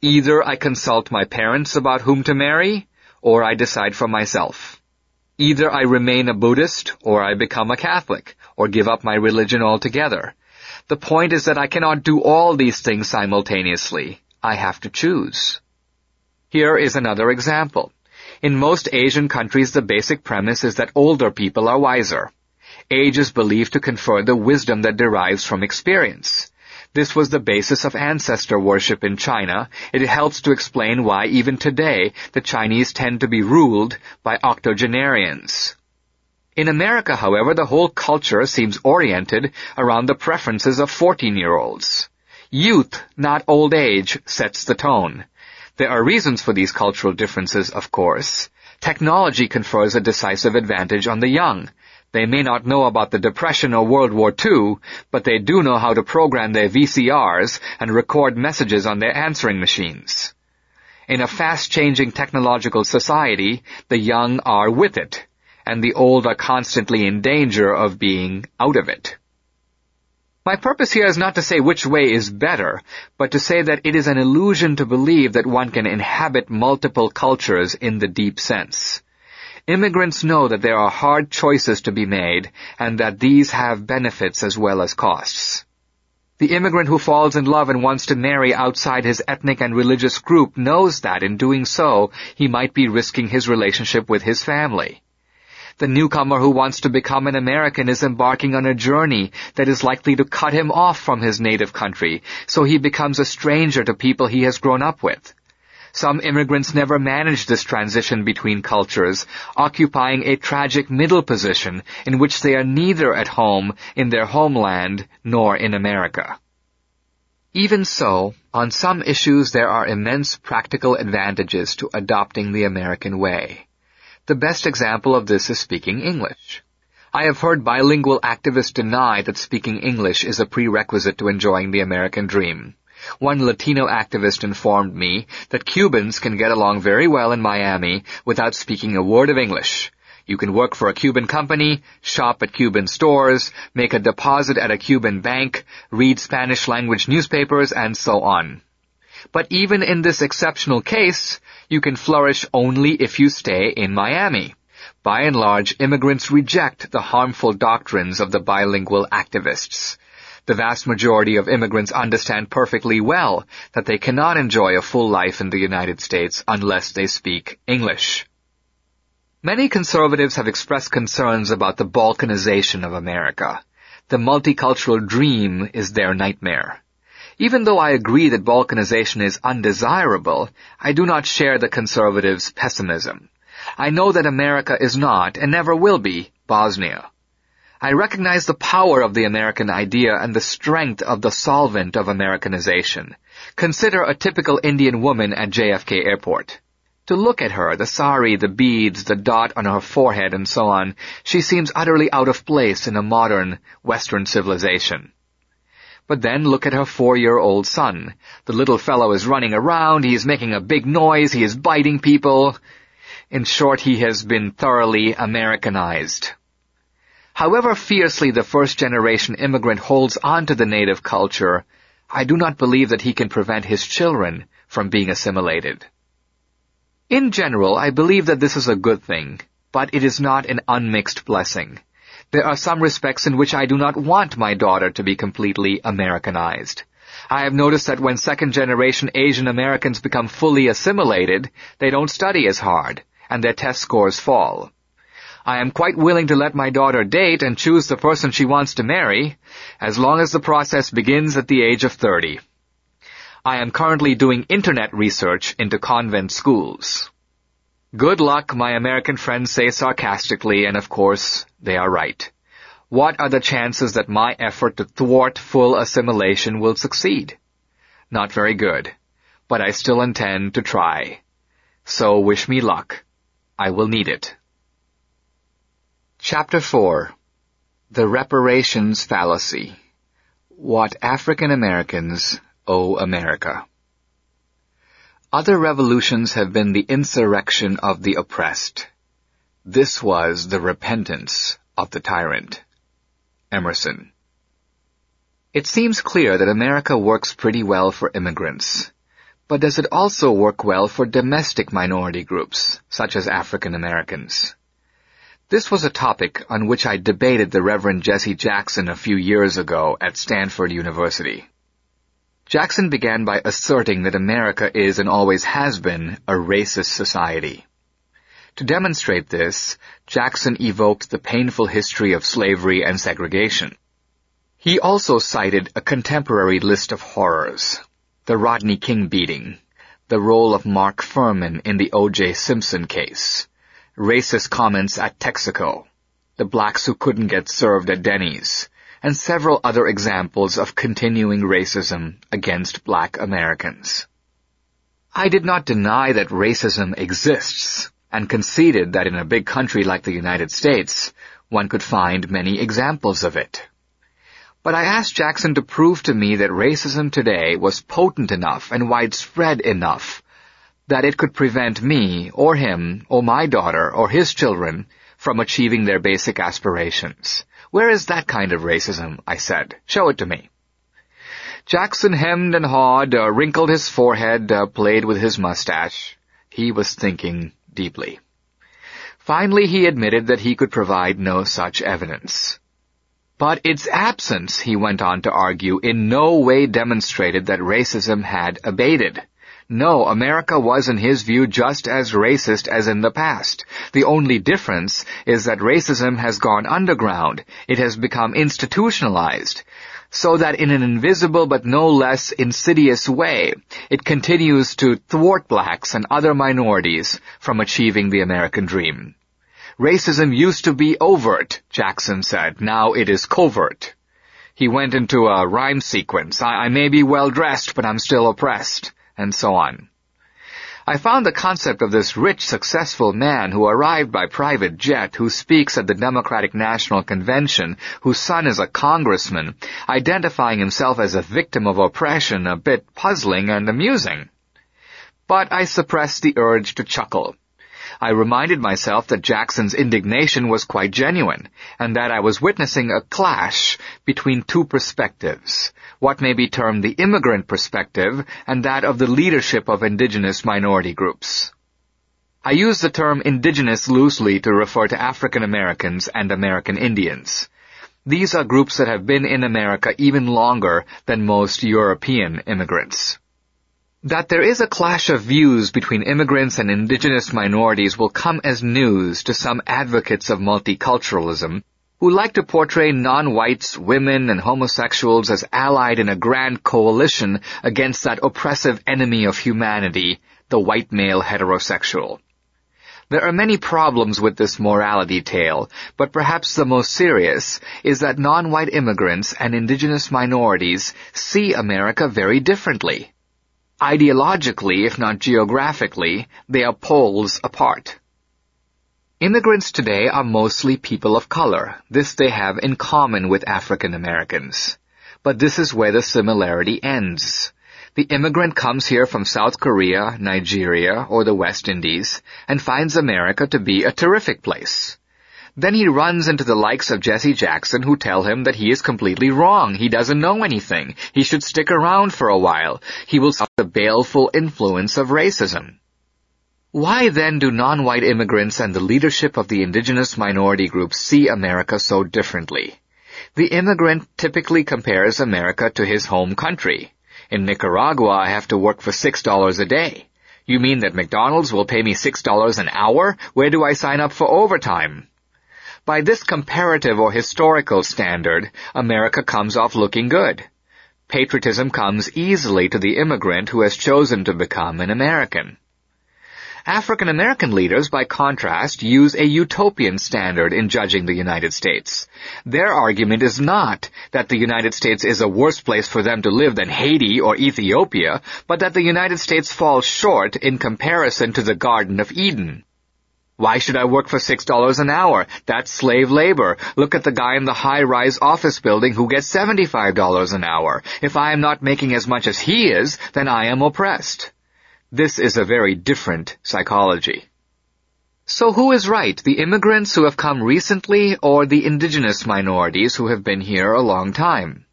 Either I consult my parents about whom to marry, or I decide for myself. Either I remain a Buddhist, or I become a Catholic, or give up my religion altogether. The point is that I cannot do all these things simultaneously. I have to choose. Here is another example. In most Asian countries, the basic premise is that older people are wiser. Age is believed to confer the wisdom that derives from experience. This was the basis of ancestor worship in China. It helps to explain why even today the Chinese tend to be ruled by octogenarians. In America, however, the whole culture seems oriented around the preferences of 14-year-olds. Youth, not old age, sets the tone. There are reasons for these cultural differences, of course. Technology confers a decisive advantage on the young. They may not know about the Depression or World War II, but they do know how to program their VCRs and record messages on their answering machines. In a fast-changing technological society, the young are with it, and the old are constantly in danger of being out of it. My purpose here is not to say which way is better, but to say that it is an illusion to believe that one can inhabit multiple cultures in the deep sense. Immigrants know that there are hard choices to be made, and that these have benefits as well as costs. The immigrant who falls in love and wants to marry outside his ethnic and religious group knows that in doing so, he might be risking his relationship with his family. The newcomer who wants to become an American is embarking on a journey that is likely to cut him off from his native country, so he becomes a stranger to people he has grown up with. Some immigrants never manage this transition between cultures, occupying a tragic middle position in which they are neither at home in their homeland nor in America. Even so, on some issues there are immense practical advantages to adopting the American way. The best example of this is speaking English. I have heard bilingual activists deny that speaking English is a prerequisite to enjoying the American dream. One Latino activist informed me that Cubans can get along very well in Miami without speaking a word of English. You can work for a Cuban company, shop at Cuban stores, make a deposit at a Cuban bank, read Spanish-language newspapers, and so on. But even in this exceptional case, you can flourish only if you stay in Miami. By and large, immigrants reject the harmful doctrines of the bilingual activists. The vast majority of immigrants understand perfectly well that they cannot enjoy a full life in the United States unless they speak English. Many conservatives have expressed concerns about the balkanization of America. The multicultural dream is their nightmare. Even though I agree that balkanization is undesirable, I do not share the conservatives' pessimism. I know that America is not, and never will be, Bosnia. I recognize the power of the American idea and the strength of the solvent of Americanization. Consider a typical Indian woman at JFK Airport. To look at her, the sari, the beads, the dot on her forehead, and so on, she seems utterly out of place in a modern Western civilization. But then look at her 4-year-old son. The little fellow is running around, he is making a big noise, he is biting people. In short, he has been thoroughly Americanized. However fiercely the first-generation immigrant holds on to the native culture, I do not believe that he can prevent his children from being assimilated. In general, I believe that this is a good thing, but it is not an unmixed blessing. There are some respects in which I do not want my daughter to be completely Americanized. I have noticed that when second-generation Asian Americans become fully assimilated, they don't study as hard, and their test scores fall. I am quite willing to let my daughter date and choose the person she wants to marry, as long as the process begins at the age of 30. I am currently doing internet research into convent schools. Good luck, my American friends say sarcastically, and of course, they are right. What are the chances that my effort to thwart full assimilation will succeed? Not very good, but I still intend to try. So wish me luck. I will need it. Chapter 4. The Reparations Fallacy. What African Americans Owe America. Other revolutions have been the insurrection of the oppressed. This was the repentance of the tyrant. Emerson. It seems clear that America works pretty well for immigrants. but does it also work well for domestic minority groups, such as African Americans? This was a topic on which I debated the Reverend Jesse Jackson a few years ago at Stanford University. Jackson began by asserting that America is and always has been a racist society. To demonstrate this, Jackson evoked the painful history of slavery and segregation. He also cited a contemporary list of horrors: the Rodney King beating, the role of Mark Fuhrman in the O.J. Simpson case, racist comments at Texaco, the blacks who couldn't get served at Denny's, and several other examples of continuing racism against black Americans. I did not deny that racism exists, and conceded that in a big country like the United States, one could find many examples of it. But I asked Jackson to prove to me that racism today was potent enough and widespread enough that it could prevent me, or him, or my daughter, or his children from achieving their basic aspirations. Where is that kind of racism? I said. Show it to me. Jackson hemmed and hawed, wrinkled his forehead, played with his mustache. He was thinking deeply. Finally, he admitted that he could provide no such evidence. But its absence, he went on to argue, in no way demonstrated that racism had abated. No, America was, in his view, just as racist as in the past. The only difference is that racism has gone underground. It has become institutionalized, so that in an invisible but no less insidious way, it continues to thwart blacks and other minorities from achieving the American dream. Racism used to be overt, Jackson said. Now it is covert. He went into a rhyme sequence. I may be well-dressed, but I'm still oppressed, and so on. I found the concept of this rich, successful man who arrived by private jet, who speaks at the Democratic National Convention, whose son is a congressman, identifying himself as a victim of oppression, a bit puzzling and amusing. But I suppressed the urge to chuckle. I reminded myself that Jackson's indignation was quite genuine, and that I was witnessing a clash between two perspectives, what may be termed the immigrant perspective and that of the leadership of indigenous minority groups. I use the term indigenous loosely to refer to African Americans and American Indians. These are groups that have been in America even longer than most European immigrants. That there is a clash of views between immigrants and indigenous minorities will come as news to some advocates of multiculturalism who like to portray non-whites, women, and homosexuals as allied in a grand coalition against that oppressive enemy of humanity, the white male heterosexual. There are many problems with this morality tale, but perhaps the most serious is that non-white immigrants and indigenous minorities see America very differently. Ideologically, if not geographically, they are poles apart. Immigrants today are mostly people of color. This they have in common with African Americans. But this is where the similarity ends. The immigrant comes here from South Korea, Nigeria, or the West Indies, and finds America to be a terrific place. Then he runs into the likes of Jesse Jackson, who tell him that he is completely wrong. He doesn't know anything. He should stick around for a while. He will suffer the baleful influence of racism. Why then do non-white immigrants and the leadership of the indigenous minority groups see America so differently? The immigrant typically compares America to his home country. In Nicaragua, I have to work for $6 a day. You mean that McDonald's will pay me $6 an hour? Where do I sign up for overtime? By this comparative or historical standard, America comes off looking good. Patriotism comes easily to the immigrant who has chosen to become an American. African American leaders, by contrast, use a utopian standard in judging the United States. Their argument is not that the United States is a worse place for them to live than Haiti or Ethiopia, but that the United States falls short in comparison to the Garden of Eden. Why should I work for $6 an hour? That's slave labor. Look at the guy in the high-rise office building who gets $75 an hour. If I am not making as much as he is, then I am oppressed. This is a very different psychology. So who is right, the immigrants who have come recently or the indigenous minorities who have been here a long time?